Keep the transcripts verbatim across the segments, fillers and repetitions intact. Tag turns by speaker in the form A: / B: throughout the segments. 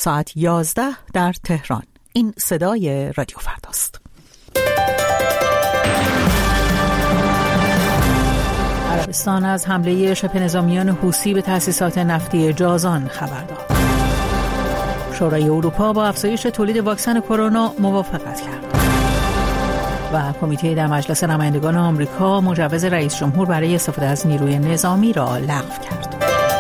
A: ساعت یازده در تهران. این صدای رادیو فرداست. عربستان از حمله شبه نظامیان حوثی به تأسیسات نفتی جازان خبر داد. شورای اروپا با افزایش تولید واکسن کرونا موافقت کرد. و کمیته در مجلس نمایندگان آمریکا مجوز رئیس جمهور برای استفاده از نیروی نظامی را لغو کرد.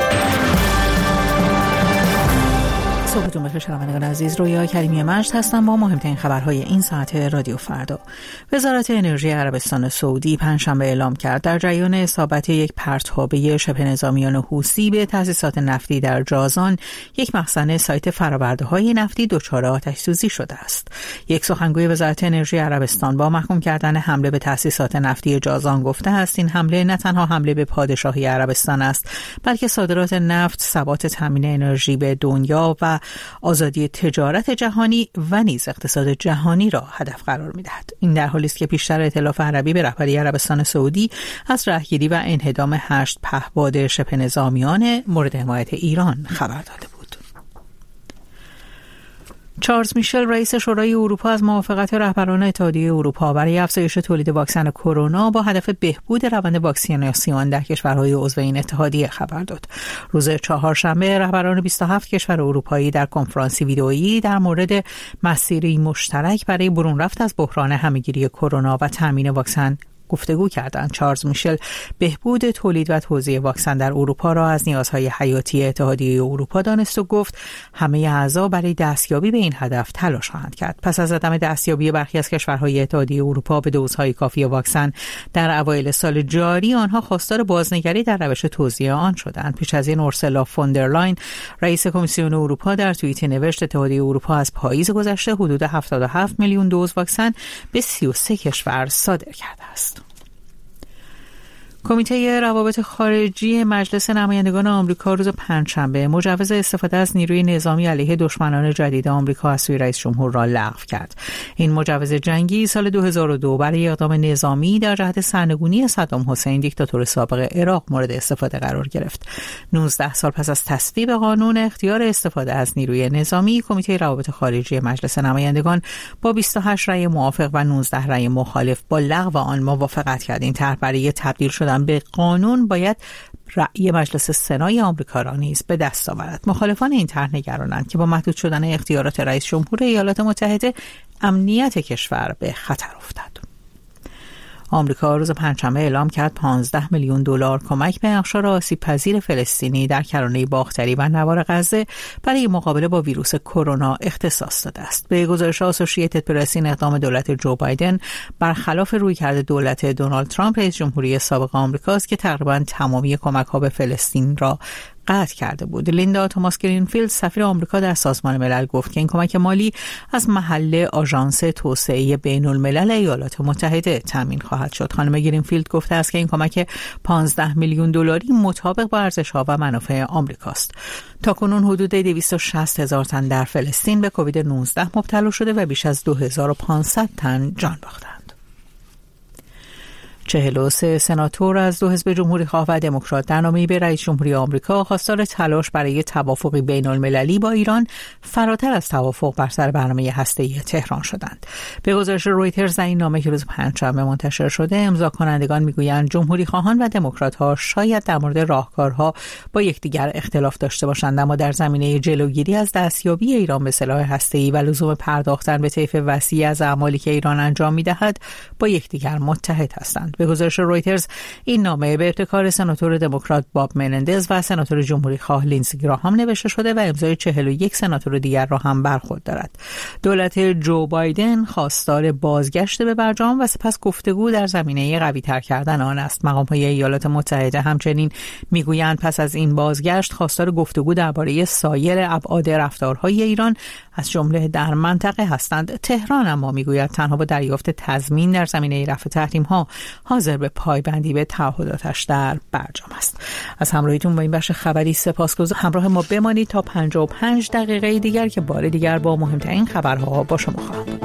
A: صبحتون بخیر شنوندگان عزیز، رویا کریمی مجد هستم با مهمترین خبرهای این ساعت رادیو فردا. وزارت انرژی عربستان سعودی پنجشنبه اعلام کرد در جریان اصابت یک پرتابه شبه نظامیان حوثی به تأسیسات نفتی در جازان، یک مخزن سایت فرآورده‌های نفتی دچار آتش‌سوزی شده است. یک سخنگوی وزارت انرژی عربستان با محکوم کردن حمله به تأسیسات نفتی جازان گفته است این حمله نه تنها حمله به پادشاهی عربستان است، بلکه صادرات نفت، ثبات تامین انرژی به دنیا و آزادی تجارت جهانی و نیز اقتصاد جهانی را هدف قرار می‌دهد. این در حالی است که پیشتر ائتلاف عربی به رهبری عربستان سعودی از رهگیری و انهدام هشت پهپاد شبه نظامیان مورد حمایت ایران خبر داده بود. چارلز میشل رئیس شورای اروپا از موافقت رهبران اتحادیه اروپا برای افزایش تولید واکسن کرونا با هدف بهبود روند واکسیناسیون در کشورهای عضو این اتحادیه خبر داد. روز چهارشنبه رهبران بیست و هفت کشور اروپایی در کنفرانسی ویدئویی در مورد مسیری مشترک برای برون رفت از بحران همهگیری کرونا و تامین واکسن گفتگو کردند. چارلز میشل بهبود تولید و توزیع واکسن در اروپا را از نیازهای حیاتی اتحادیه اروپا دانست و گفت همه اعضا برای دستیابی به این هدف تلاش خواهند کرد. پس از عدم دستیابی برخی از کشورهای اتحادیه اروپا به دوزهای کافی واکسن در اوایل سال جاری، آنها خواستار بازنگری در روش توزیع آن شدند. پیش از این اورسولا فوندرلاین رئیس کمیسیون اروپا در توییتی نوشت اتحادیه اروپا از پاییز گذشته حدود هفتاد و هفت میلیون دوز واکسن به سی و سه کشور صادر کرده است. کمیته روابط خارجی مجلس نمایندگان آمریکا روز پنجشنبه مجوز استفاده از نیروی نظامی علیه دشمنان جدید آمریکا از سوی رئیس جمهور را لغو کرد. این مجوز جنگی سال دو هزار و دو برای اقدام نظامی در جهت سرنگونی صدام حسین دیکتاتور سابق عراق مورد استفاده قرار گرفت. نوزده سال پس از تصویب قانون اختیار استفاده از نیروی نظامی، کمیته روابط خارجی مجلس نمایندگان با بیست و هشت رأی موافق و نوزده رأی مخالف با لغو آن موافقت کرد. این طرح برای تبدیل شدن به قانون باید رأی مجلس سنای آمریکا را نیز به دست آورد. مخالفان این طرح نگرانند که با محدود شدن اختیارات رئیس جمهور ایالات متحده امنیت کشور به خطر افتد. آمریکا روز پنجشنبه اعلام کرد پانزده میلیون دلار کمک به اقشار آسیب پذیر فلسطینی در کرانه باختری و نوار غزه برای مقابله با ویروس کرونا اختصاص داده است. به گزارش آسوشییتد پرس، این اقدام دولت جو بایدن برخلاف رویکرد دولت دونالد ترامپ رئیس جمهوری سابق آمریکاست که تقریباً تمامی کمک‌ها به فلسطین را قطع کرده بود. لیندا توماس گرینفیلد سفیر آمریکا در سازمان ملل گفت که این کمک مالی از محل آژانس توسعه بین الملل ایالات متحده تامین خواهد شد. خانم گرینفیلد گفته است که این کمک پانزده میلیون دلاری مطابق با ارزش‌ها و منافع آمریکاست. تاکنون حدود دویست و شصت هزار تن در فلسطین به کووید نوزده مبتلا شده و بیش از دو هزار و پانصد تن جان باختند. چهل و سه سناتور از دو حزب جمهوری‌خواه و دموکرات در نامه‌ای به رئیس جمهوری آمریکا خواستار تلاش برای توافقی بین‌المللی با ایران فراتر از توافق بر سر برنامه هسته‌ای تهران شدند. به گزارش رویترز در این نامه که روز پنجشنبه منتشر شده، امضا کنندگان میگویند جمهوری‌خواهان و دموکرات‌ها شاید در مورد راهکارها با یکدیگر اختلاف داشته باشند، اما در زمینه جلوگیری از دستیابی ایران به سلاح هسته‌ای و لزوم پرداختن به طیف وسیع از اعمالی که ایران انجام می‌دهد با یکدیگر متحد هستند. به گزارش رویترز این نامه به ابتکار سناتور دموکرات باب منندز و سناتور جمهوری خواه لینزی گراهام نوشته شده و امضای چهل و یک سناتور دیگر را هم برخورد دارد. دولت جو بایدن خواستار بازگشت به برجام و سپس گفتگو در زمینه قوی‌تر کردن آن است. مقام‌های ایالات متحده همچنین میگویند پس از این بازگشت خواستار گفتگو درباره سایر ابعاد رفتارهای ایران از جمله در منطقه هستند. تهران اما میگوید تنها با دریافت تضمین در زمینه رفع تحریم‌ها حاضر به پایبندی به تعهداتش در برجام است. از همراهیتون با این بخش خبری سپاسگزارم. همراه ما بمانید تا پنجاه و پنج دقیقه دیگر که بار دیگر با مهمترین خبرها با شما خواهم بود.